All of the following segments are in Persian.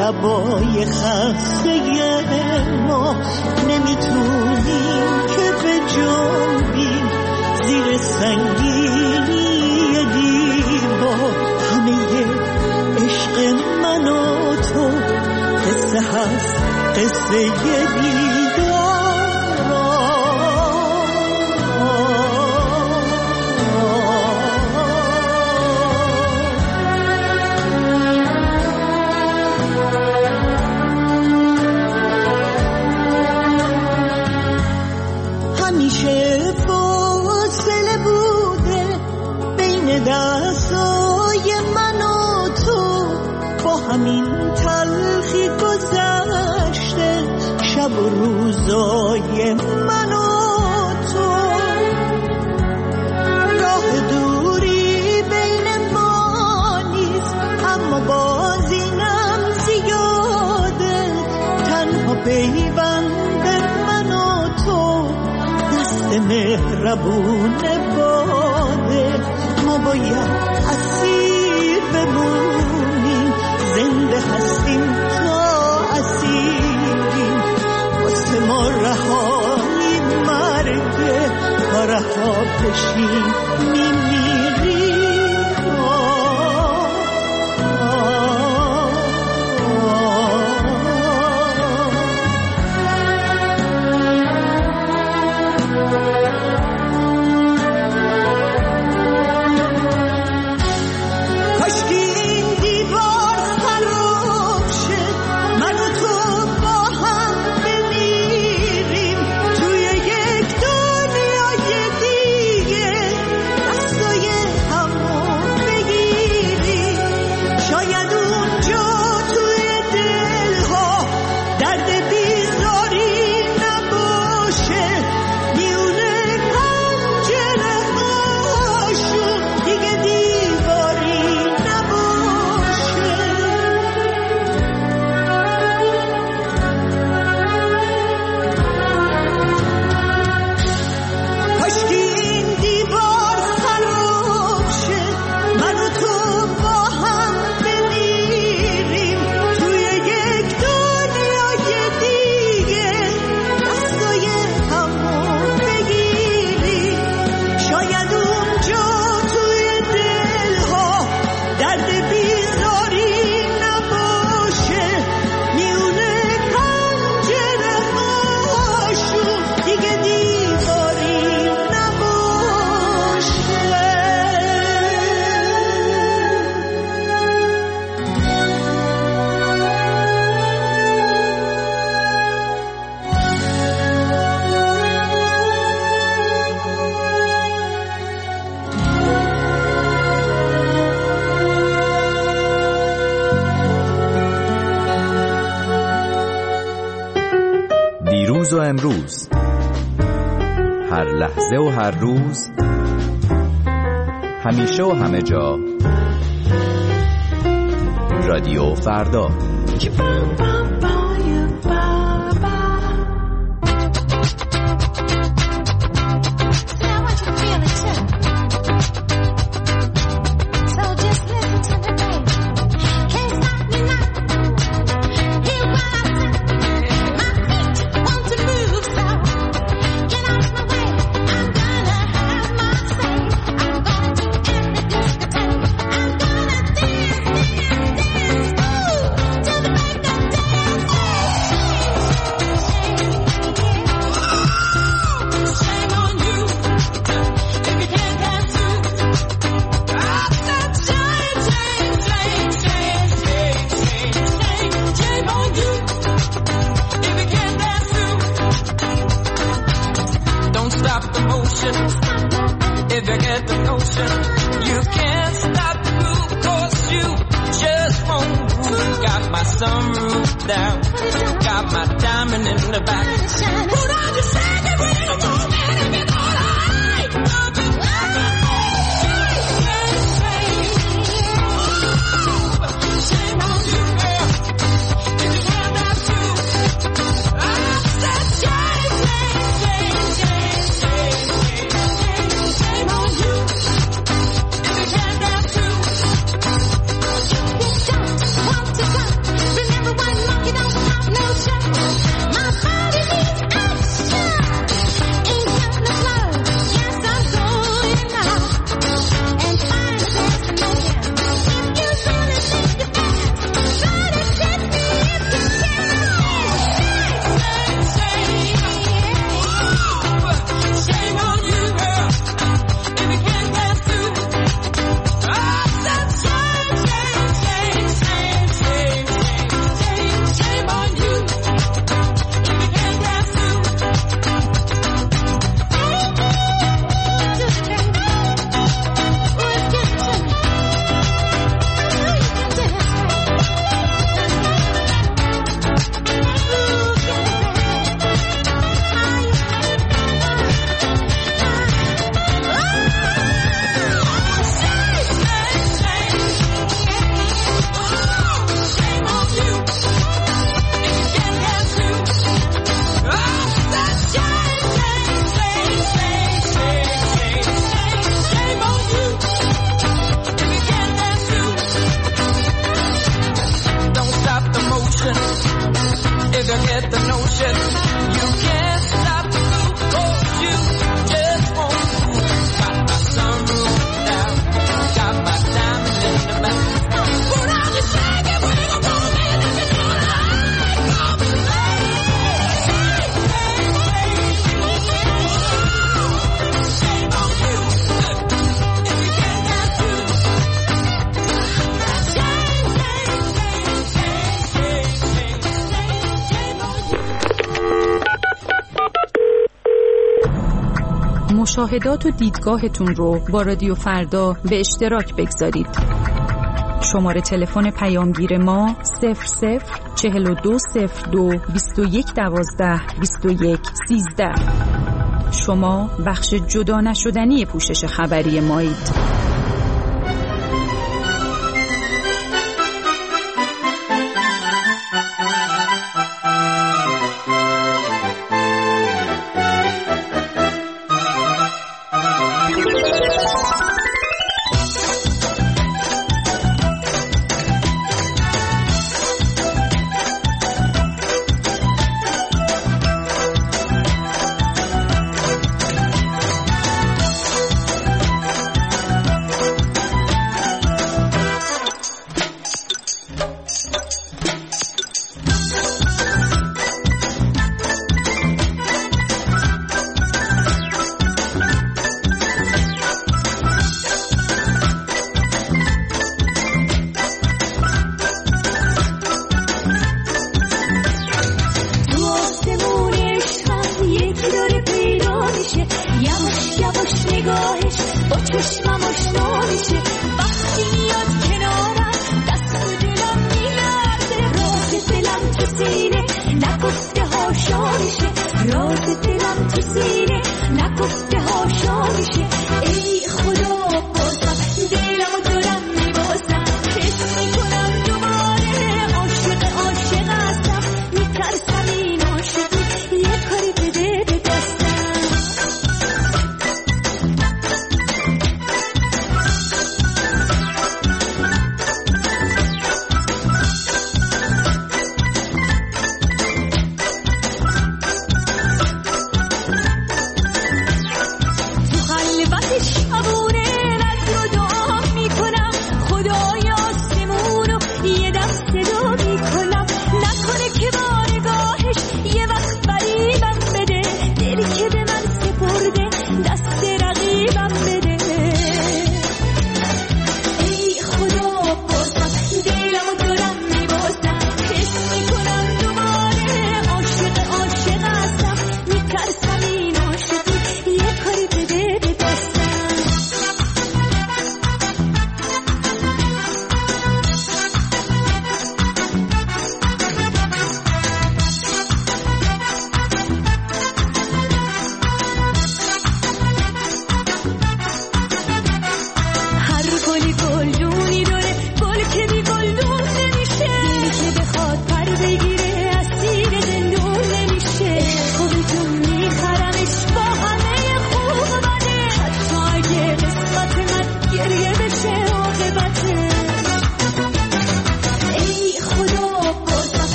لبای خسته ما نمیتونیم که به جنبیم زیر سنگینی دیوار. همه عشق من و تو قصه هست، قصه دیدار. همیشه فاصله بوده بین دستای من و تو، با همین تلخی گذشته شب و روزای من و تو. راه دوری بین ما نیست اما باز اینم زیاده. تنها پیوند من و تو دست مهربون باده. ما باید اسیر بمونیم، زنده هستیم تا اسیریم. واسه ما رهایی مرگه تا رها بشیم میمیریم. دیروز و امروز، هر لحظه و هر روز، همیشه و همه جا، رادیو فردا. Remember مشاهدات و دیدگاهتون رو با رادیو فردا به اشتراک بگذارید. شماره تلفن پیامگیر ما 00420221122113. شما بخش جدا نشدنی پوشش خبری مایید.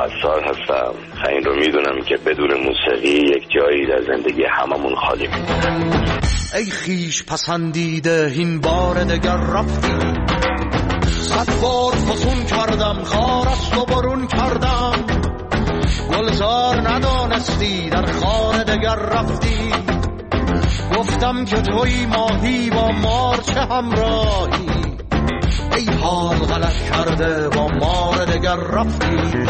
27 سال هستم. این رو میدونم که بدون موسیقی یک جایی در زندگی هممون خالی میمونه. ای خیش پسندیده این بار دگر رفتی، 100 بار فسون کردم خارست و برون کردم، گلزار ندانستی در خانه دگر رفتی، گفتم که توی ماهی با مار چه همراهی، ای حال غلط کرده با مار دگر رفتی.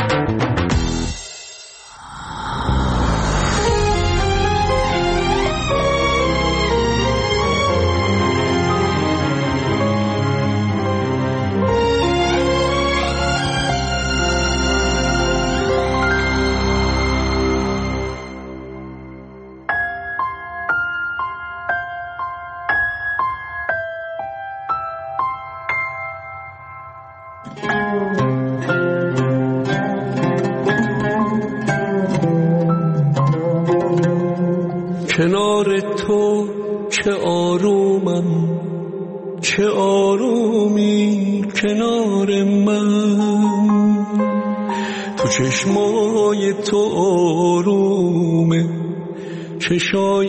کنار تو چه آرومم، چه آرومی کنار من، تو چشمای تو آرومه، چشای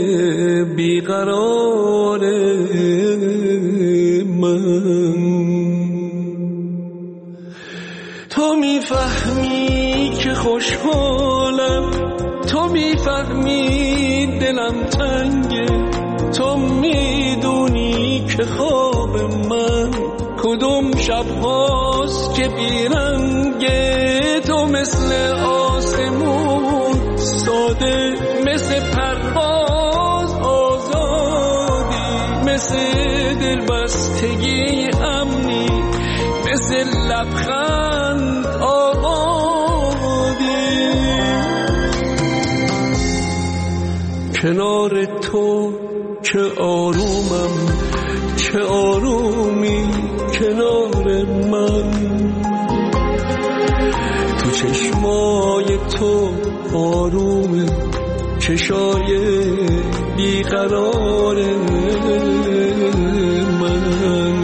بیقرار من. تو میفهمی که خوشحالم، تو میفهمی دلم تنگه، تو میدونی که خواب من کدوم شب هاست که بیرنگه، تو مثل آسمون ساده، مثل پرواز آزادی، مثل دلبستگی امنی، مثل لبخند آبادی. کنار تو چه آرومم، چه آرومی کنار من، تو چشمای تو آرومه، چشای بیقرار من.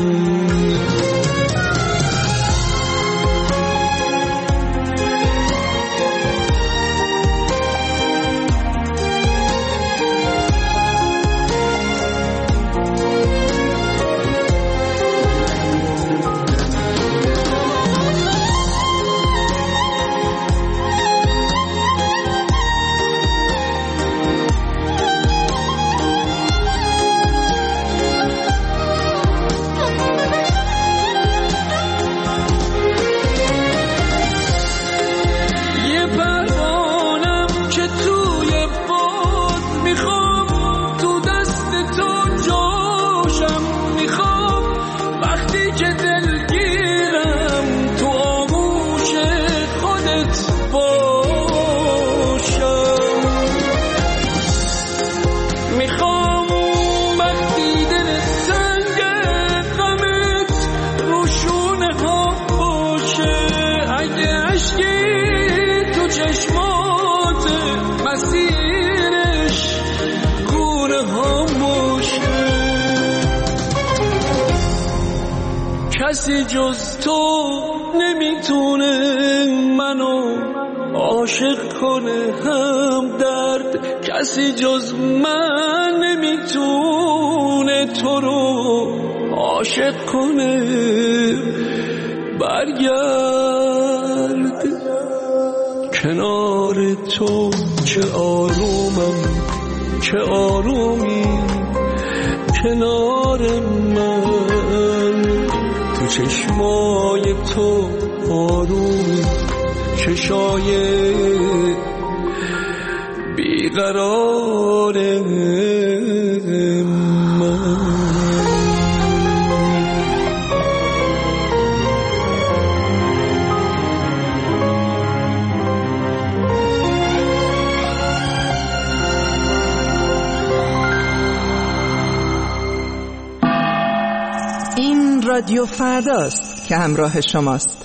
کسی جز تو نمیتونه منو عاشق کنه هم درد، کسی جز من نمیتونه تو رو عاشق کنه. برگرد کنار تو چه آرومم، چه آرومی کنار من، تو چشمای تو آرومی، چشای بیقرار من. این رادیو فرداست که همراه شماست.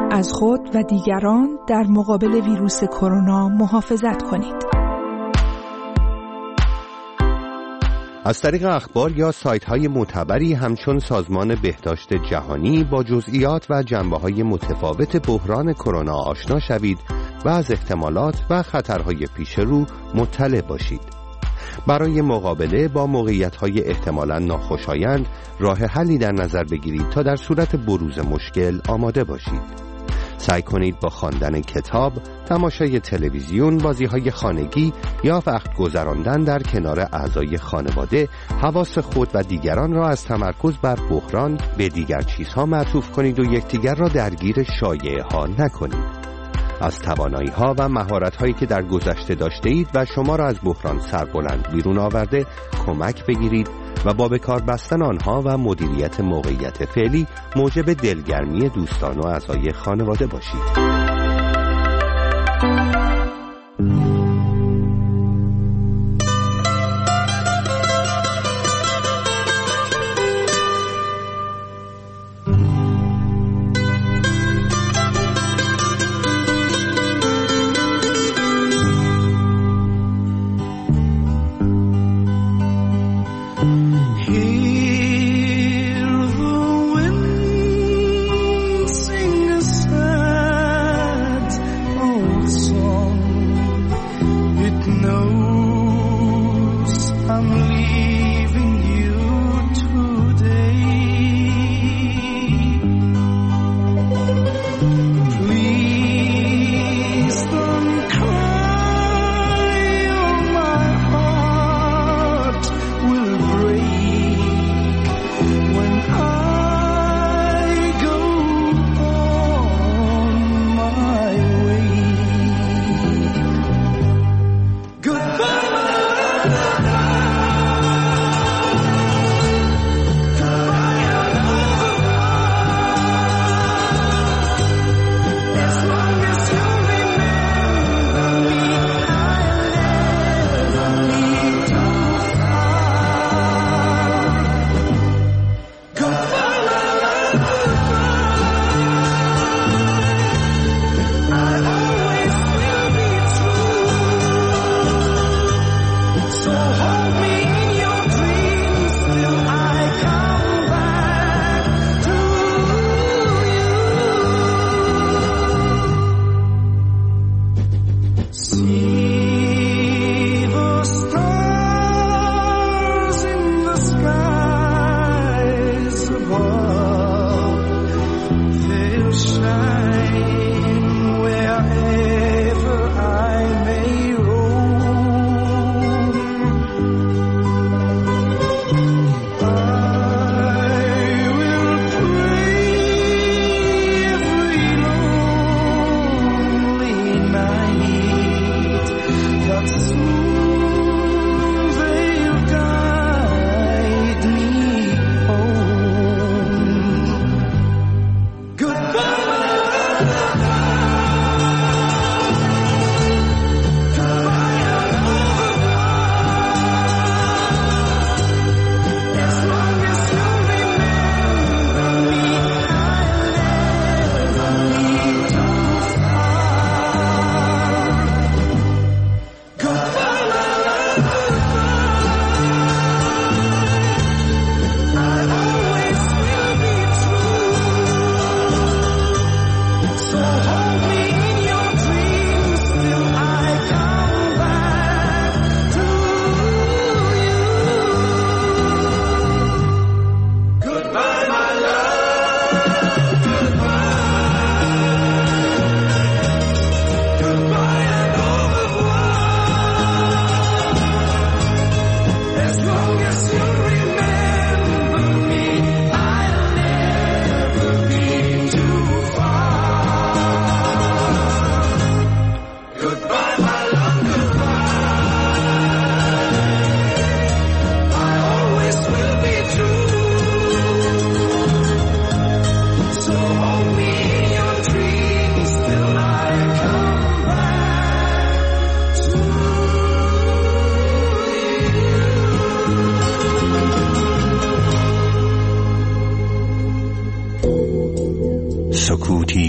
از خود و دیگران در مقابل ویروس کرونا محافظت کنید. از طریق اخبار یا سایت‌های معتبری همچون سازمان بهداشت جهانی با جزئیات و جنبه‌های متفاوت بحران کرونا آشنا شوید و از احتمالات و خطرهای پیش رو مطلع باشید. برای مقابله با موقعیت‌های احتمالاً ناخوشایند راه حلی در نظر بگیرید تا در صورت بروز مشکل آماده باشید. سعی کنید با خواندن کتاب، تماشای تلویزیون، بازی‌های خانگی یا وقت گذراندن در کنار اعضای خانواده حواس خود و دیگران را از تمرکز بر بحران به دیگر چیزها معطوف کنید و یکدیگر را درگیر شایعه‌ها نکنید. از توانایی‌ها و مهارت‌هایی که در گذشته داشته‌اید و شما را از بحران سربلند بیرون آورده کمک بگیرید و با به کار بستن آنها و مدیریت موقعیت فعلی موجب دلگرمی دوستان و اعضای خانواده باشید.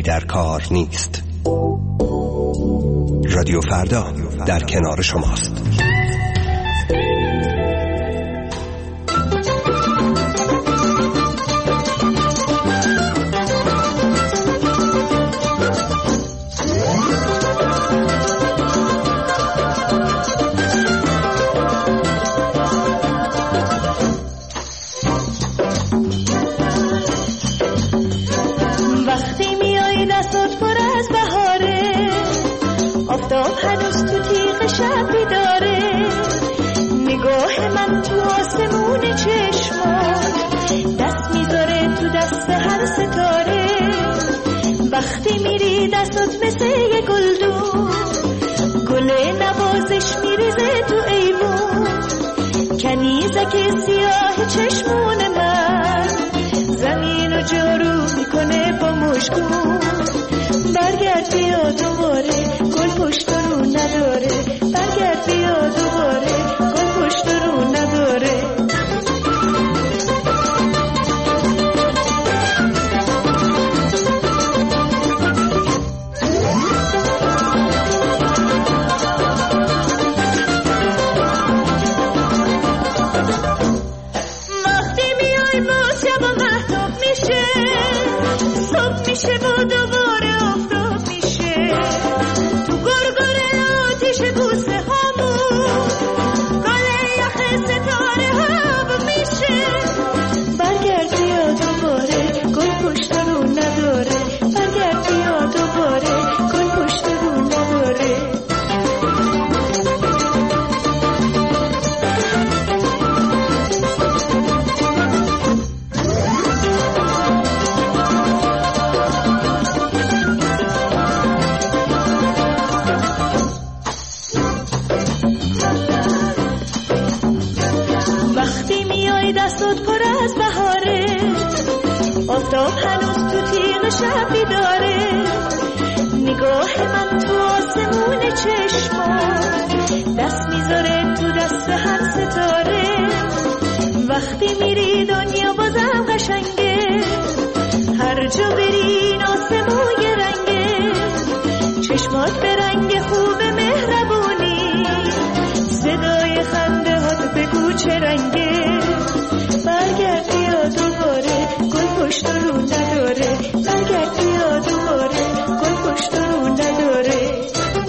در کار نیست. رادیو فردا در کنار شماست. شب بیداره، نگاه من تو آسمون چشمات، دست میذاره تو دست هر ستاره. وقتی میری دستات مثل یه گلدون، گل نوازش میریزه تو ایوون. کنیزک سیاه چشمون من زمینو جارو میکنه با مشکون. برگرد بیا دوباره، گل پشت رو نداره. برگرد بیا دوباره، گل پشت رو نداره. وقتی میای باز شب و محتاب میشه، صبح میشه و دوباره آفتاب میشه. تو گرگره آتیش بوسه هامون، گل یخ ستاره هاب میشه. برگرد بیا دوباره، گل پشت رو نداره. برگرد بیا دوباره، گل پشت رو نداره. دستات پر از بهاره، آفتاب هنوز تو تیغ شب بیداره. نگاه من تو آسمون چشمات، دست میذاره تو دست هر ستاره. وقتی میری دنیا بازم قشنگه، هر جا بری این آسمون یه رنگه. چشمات به رنگ خوب مهربونی، صدای خنده هات بگو چه رنگه. برگرد بیا دوباره، گل پشت رو نداره. برگرد بیا دوباره، گل پشت رو نداره.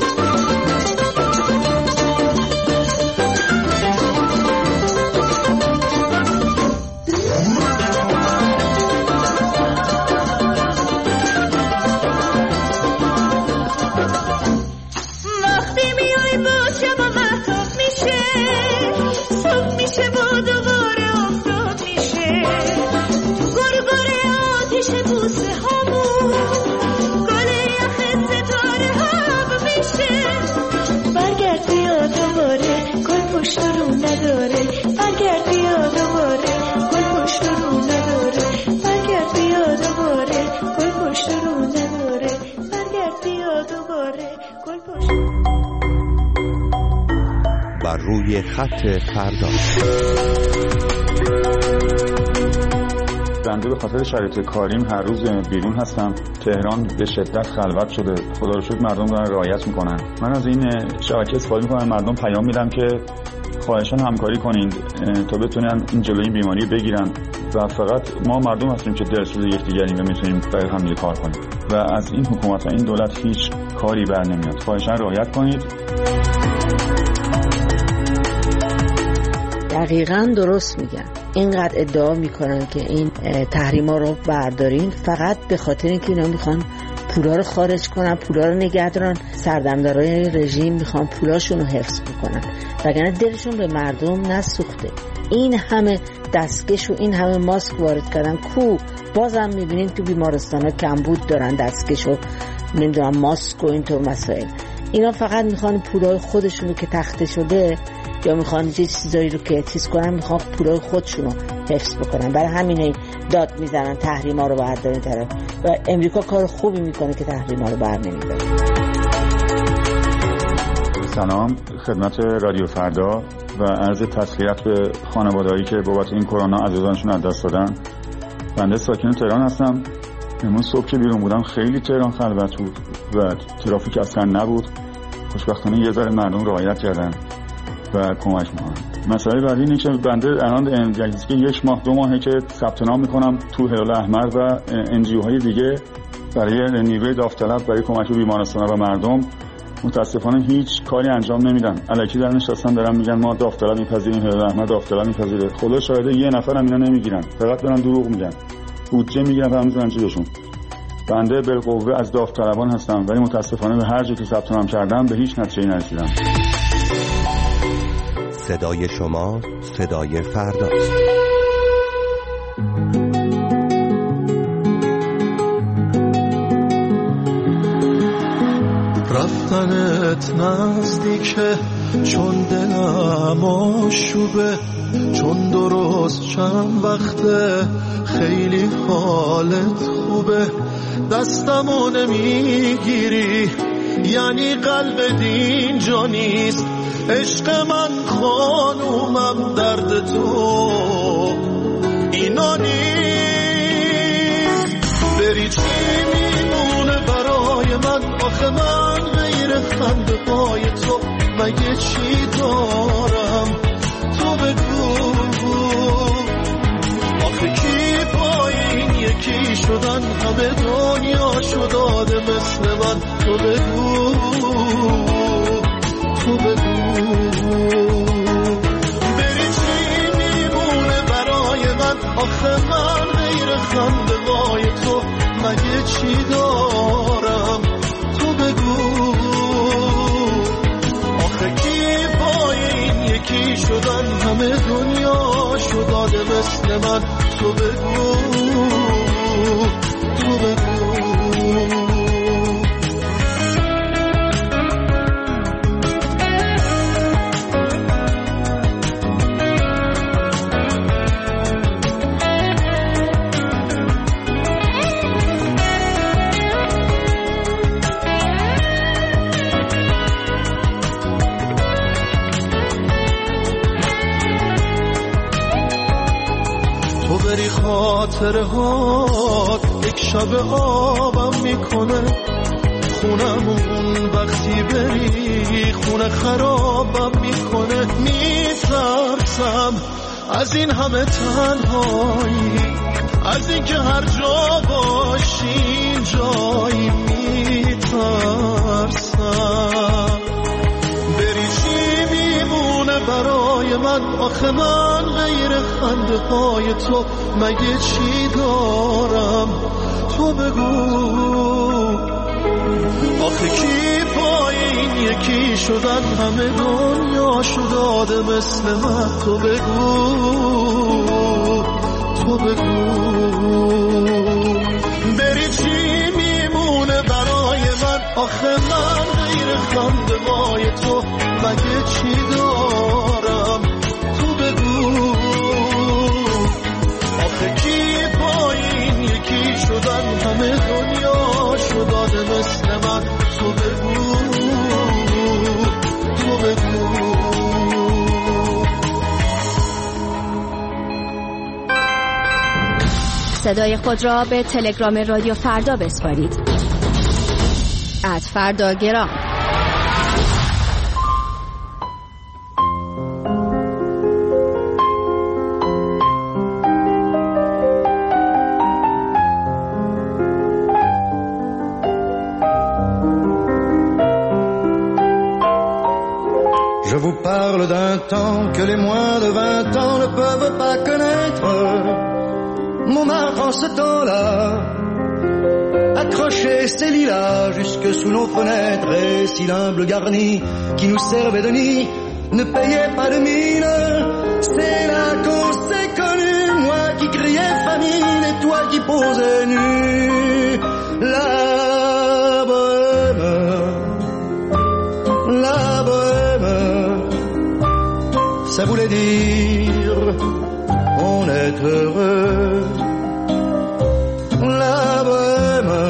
وقتی میای باز شب و محتاب میشه، صبح میشه و دوباره آفتاب میشه. تو گرگره آتیش بوسه هامون، گل یخ ستاره هاب میشه. برگرد بیا دوباره، گل پشت رو نداره. برگرد بیا دوباره، گل پشت رو نداره. برگرد بیا دوباره، گل پشت رو نداره. برگرد بیا دوباره، گل پشت. بر روی خط فردا. بنده به خاطر شرایط کاریم هر روز بیرون هستم. تهران به شدت خلوت شده، خدا رو شکر مردم دارن رعایت میکنن. من از این شبکه استفاده میکنم، مردم پیام میدم که خواهشاً همکاری کنید تا بتونن این جلوی این بیماری بگیرن و فقط ما مردم هستیم که دلسوز یکدیگریم و میتونیم برای هم کار کنیم و از این حکومت و این دولت هیچ کاری بر نمیاد. خواهشاً رعایت کنید. دقیقاً درست میگن. اینقدر ادعا میکنن که این تحریما رو بردارین فقط به خاطر اینکه اینا میخوان پولا رو خارج کنن، پولا رو نگه دارن. سردمدارای رژیم میخوان پولاشون رو حفظ بکنن، وگرنه دلشون به مردم نسوخته. این همه دستکش و این همه ماسک وارد کردن کو بازم میبینین تو بیمارستانا کمبود دارن دستکش و نمیدونم ماسک و اینطور مسائل. اینا فقط میخوان پولای خودشون رو که تخته شده یا میخوان یه چیزایی رو که تیز کنن، میخوان پولای خودشون رو حفظ بکنن. برای همینه داد میزنن تحریما رو بردارین طرف و امریکا کار خوبی میکنه که تحریما رو بر نمیداره. سلام خدمت رادیو فردا و عرض تسلیت به خانواده‌هایی که بابت این کرونا عزیزانشون از دست دادن. بنده ساکن تهران هستم امروز صبح که بیرون بودم خیلی تهران خلوت بود و ترافیک اصلا نبود. خوشبختانه یه ذره مردم رعایت کردن و کمک می‌کنن. مسئله بعدی اینه که بنده الان که 1 ماه 2 ماهه که ثبت نام میکنم تو هلال احمر و NGO های دیگه برای نیروی داوطلب برای کمک به بیمارستان و مردم. متاسفانه هیچ کاری انجام نمیدن. الکی در نشستن دارن میگن ما داوطلب میپذیریم، هلال احمر داوطلب میپذیره. خدا شاهده یه نفر هم اینا نمیگیرن، فقط دارن دروغ میگن، بودجه میگیرن و میذارن جیبشون. بنده بالقوه از داوطلبان هستم ولی متاسفانه به هر جا که ثبت نام کردم به هیچ نتیجه‌ای نرسیدم. صدای شما صدای فرداست. رفتنت نزدیکه چون دلم آشوبه، چون درست چند وقته خیلی حالت خوبه. دستمو نمیگیری یعنی قلب دین جا نیست. عشق من خانومم درد تو اینا نیست. بری چی میمونه برای من؟ آخه من غیر خنده پای تو مگه چی دارم؟ تو بگو آخه کی پای این یکی شدن؟ همه دنیا شداده مثل من. تو بگو تو بگو بری چی میمونه برای من؟ آخه من غیر خنده وای تو مگه چی دارم؟ تو بگو آخه کی پای این یکی شدن؟ همه دنیا شداده مثل من. تو بگو تو بگو بری خاطره هات یک شب آبم میکنه. خونمون وقتی بری خونه خرابم میکنه. میترسم از این همه تنهایی، از این که هر جا باشی جایی. میترسم بری چی میمونه برای من؟ آخه من غیر خنده های تو مگه چی دارم؟ تو بگو آخه کی پای این یکی شدن؟ همه دنیا شداده مثل من. تو بگو تو بگو بری چی میمونه برای من؟ آخه من غیر خنده وای تو مگه چی دارم؟ تو بگو آخه کی پای این یکی شدن؟ همه دنیا شداده مثل من. تو بگو تو بگو صدای خود را به تلگرام رادیو فردا بسپارید. @فرداگرام. Je vous parle d'un temps que les moins de 20 ans ne peuvent pas connaître. Montmartre en ce temps-là accrochait ses lilas jusque sous nos fenêtres, et si l'humble garni qui nous servait de nid ne payait pas de mine, c'est là qu'on s'est connus, moi qui criais famine et toi qui posais nu. La bohème, ça voulait dire on est heureux. La bohème,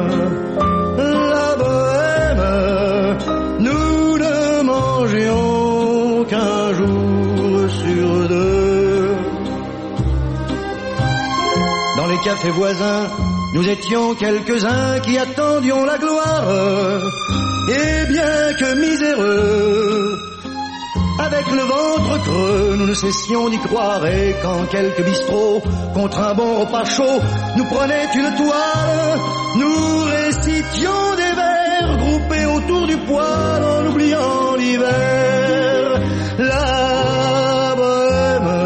nous ne mangions qu'un jour sur deux. Dans les cafés voisins, nous étions quelques-uns qui attendions la gloire. Et bien que miséreux, avec le ventre creux, nous ne cessions d'y croire. Et quand quelques bistrots, contre un bon repas chaud, nous prenaient une toile, nous récitions des vers groupés autour du poêle en oubliant l'hiver. La bohème,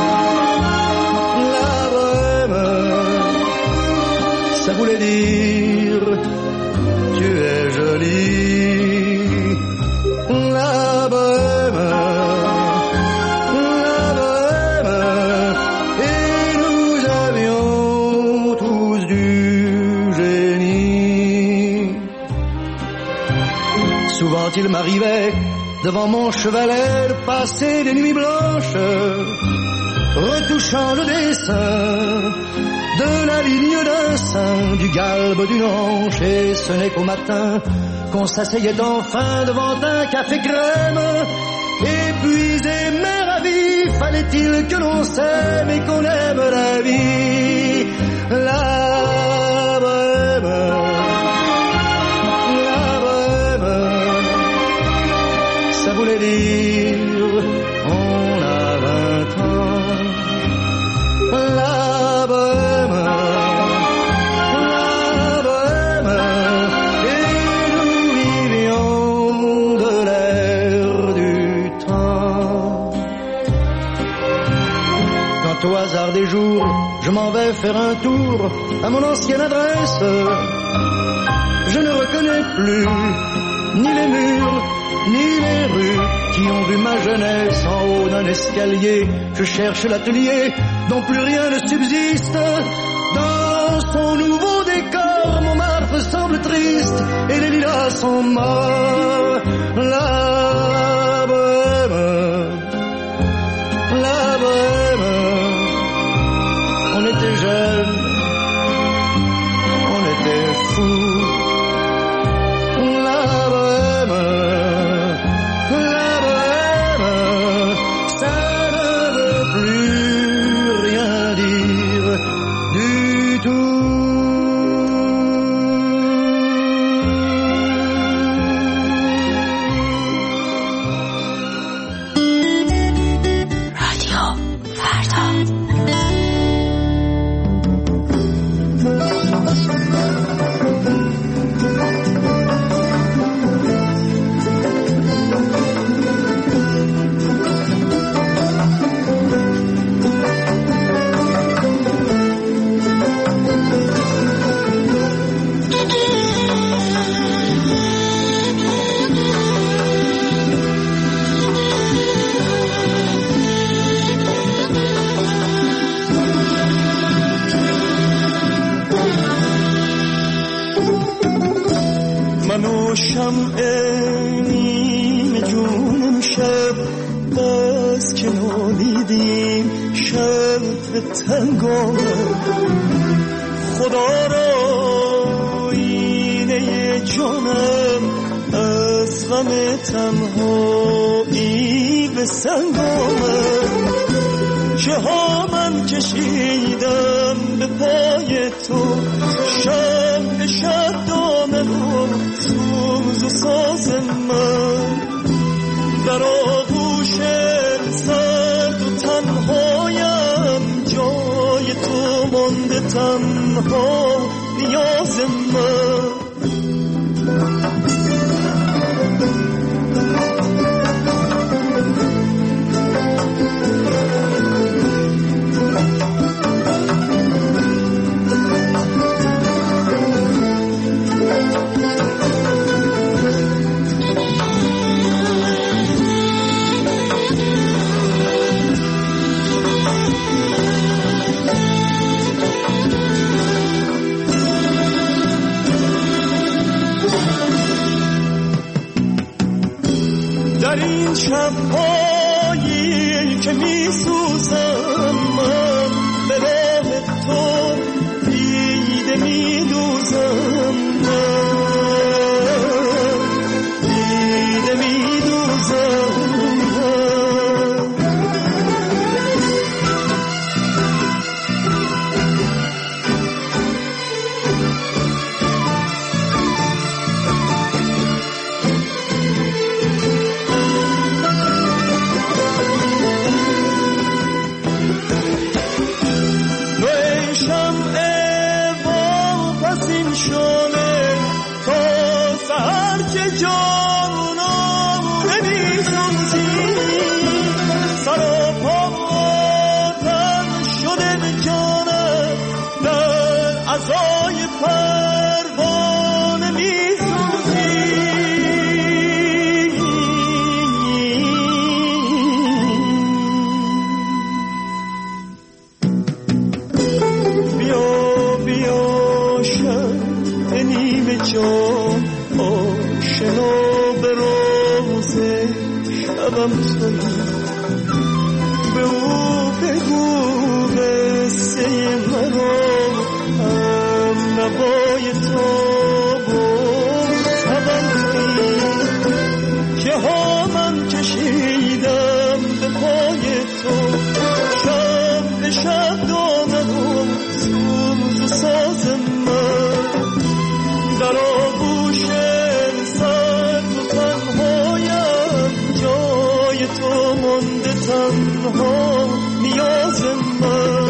ça voulait dire tu es jolie. La bohème, et nous avions tous du génie. Souvent il m'arrivait devant mon chevalet de passer des nuits blanches, retouchant le dessin de la ligne d'un sein, du galbe d'une hanche. Et ce n'est qu'au matin qu'on s'asseyait enfin devant un café crème. Épuisé mais ravi, fallait-il que l'on s'aime et qu'on aime la vie. La bohème, ça voulait dire on a 20 ans. La bohème, et nous vivions de l'air du temps. Quand au hasard des jours je m'en vais faire un tour à mon ancienne adresse, je ne reconnais plus ni les murs ni les rues qui ont vu ma jeunesse en haut d'un escalier. Je cherche l'atelier dont plus rien ne subsiste. Dans son nouveau décor, Montmartre semble triste et les lilas sont morts. La bohème, on était jeunes, on était fous. تنگام خدا را اینه جانم از غم تنهایی به سنگامم. چه ها من کشیدم به پای تو، شمع شدامه و سوز و ساز من در آغوش سرد و تنهایم، جای تو مانده تنها نیاز من. در این شب‌هایی که می‌سوزم من به راه تو دیده می‌دوزم، دیده می‌دوزم. آشنا به روز شبم تویی به او بگو قصه مرا هم نوای تو بود شبم تویی که ها من کشیدم به پای تو شب به شب دامن و سوز و ساز من در آغوش سرد و تنهایم جای تو مانده تنها نیاز من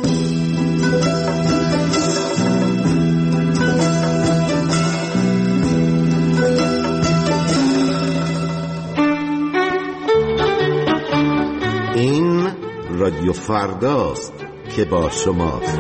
این رادیو فرداست که با شماست.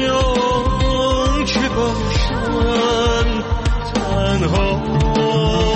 تنها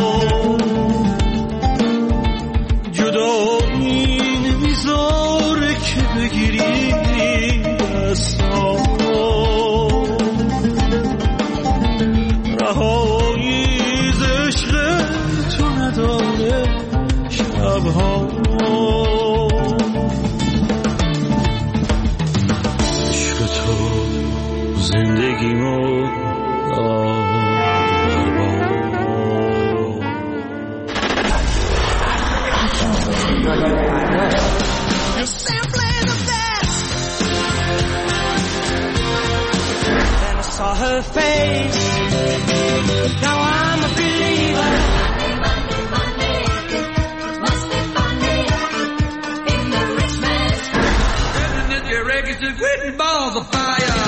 her face. Now I'm a believer. Monday, must be Monday in the rich man's house. Your records are written balls of fire.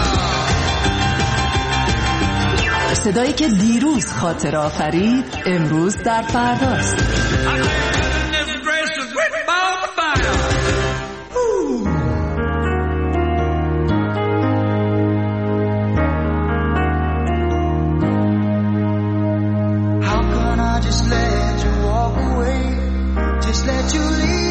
صدایی که دیروز خاطر آفرید امروز در فرداست. How can I just let you walk away? Just let you leave?